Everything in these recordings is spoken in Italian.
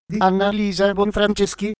di Anna Lisa Bonfranceschi,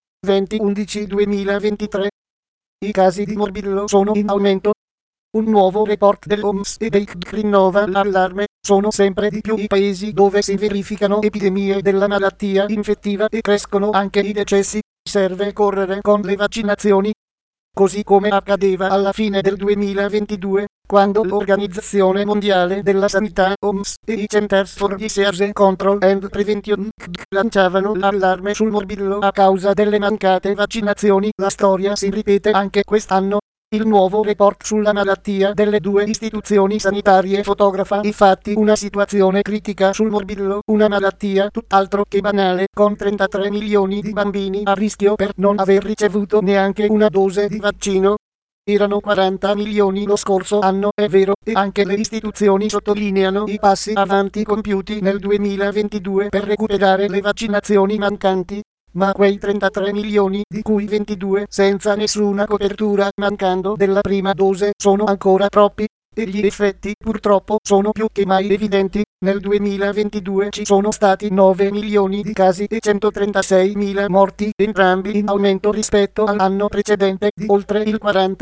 20/11/2023. I casi di morbillo sono in aumento. Un nuovo report dell'OMS e dei CDC rinnova l'allarme. Sono sempre di più i paesi dove si verificano epidemie della malattia infettiva e crescono anche i decessi. Serve correre con le vaccinazioni. Così come accadeva alla fine del 2022, quando l'Organizzazione Mondiale della Sanità (OMS) e i Centers for Disease Control and Prevention (CDC) lanciavano l'allarme sul morbillo a causa delle mancate vaccinazioni. La storia si ripete anche quest'anno. Il nuovo report sulla malattia delle due istituzioni sanitarie fotografa infatti una situazione critica sul morbillo, una malattia tutt'altro che banale, con 33 milioni di bambini a rischio per non aver ricevuto neanche una dose di vaccino. Erano 40 milioni lo scorso anno, è vero, e anche le istituzioni sottolineano i passi avanti compiuti nel 2022 per recuperare le vaccinazioni mancanti. Ma quei 33 milioni, di cui 22 senza nessuna copertura, mancando della prima dose, sono ancora troppi. E gli effetti, purtroppo, sono più che mai evidenti. Nel 2022 ci sono stati 9 milioni di casi e 136.000 morti, entrambi in aumento rispetto all'anno precedente, di oltre il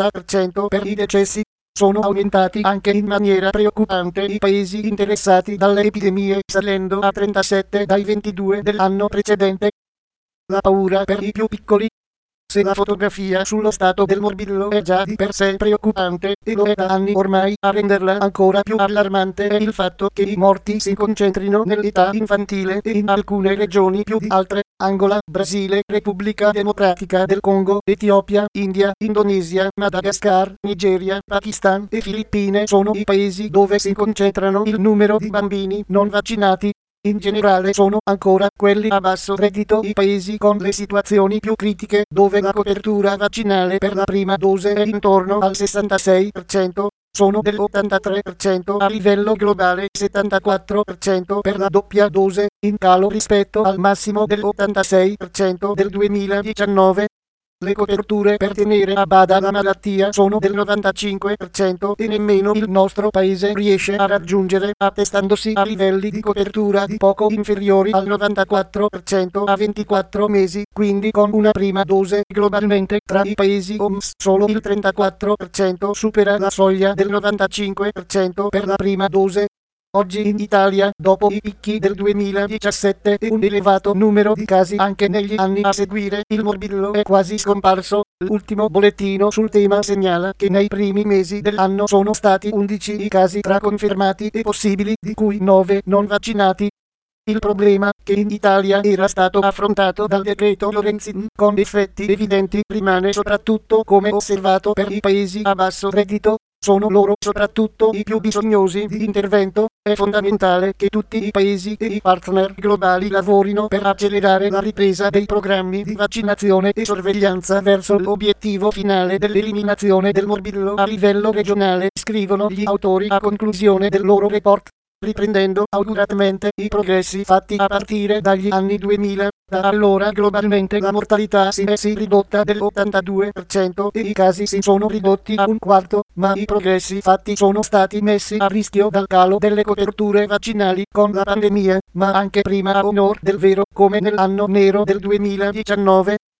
40% per i decessi. Sono aumentati anche in maniera preoccupante i paesi interessati dalle epidemie, salendo a 37 dai 22 dell'anno precedente. La paura per i più piccoli. Se la fotografia sullo stato del morbillo è già di per sé preoccupante, e lo è da anni ormai, a renderla ancora più allarmante è il fatto che i morti si concentrino nell'età infantile e in alcune regioni più di altre. Angola, Brasile, Repubblica Democratica del Congo, Etiopia, India, Indonesia, Madagascar, Nigeria, Pakistan e Filippine sono i paesi dove si concentrano il numero di bambini non vaccinati. In generale sono ancora quelli a basso reddito i paesi con le situazioni più critiche, dove la copertura vaccinale per la prima dose è intorno al 66%, sono dell'83% a livello globale, 74% per la doppia dose, in calo rispetto al massimo dell'86% del 2019. Le coperture per tenere a bada la malattia sono del 95% e nemmeno il nostro paese riesce a raggiungere, attestandosi a livelli di copertura di poco inferiori al 94% a 24 mesi, quindi con una prima dose. Globalmente tra i paesi OMS solo il 34% supera la soglia del 95% per la prima dose. Oggi in Italia, dopo i picchi del 2017 e un elevato numero di casi anche negli anni a seguire, il morbillo è quasi scomparso. L'ultimo bollettino sul tema segnala che nei primi mesi dell'anno sono stati 11 i casi tra confermati e possibili, di cui 9 non vaccinati. Il problema, che in Italia era stato affrontato dal decreto Lorenzin con effetti evidenti, rimane soprattutto come osservato per i paesi a basso reddito. Sono loro soprattutto i più bisognosi di intervento. È fondamentale che tutti i paesi e i partner globali lavorino per accelerare la ripresa dei programmi di vaccinazione e sorveglianza verso l'obiettivo finale dell'eliminazione del morbillo a livello regionale, scrivono gli autori a conclusione del loro report. Riprendendo auguratamente i progressi fatti a partire dagli anni 2000, da allora globalmente la mortalità si è ridotta dell'82% e i casi si sono ridotti a un quarto, ma i progressi fatti sono stati messi a rischio dal calo delle coperture vaccinali con la pandemia, ma anche prima a onor del vero, come nell'anno nero del 2019.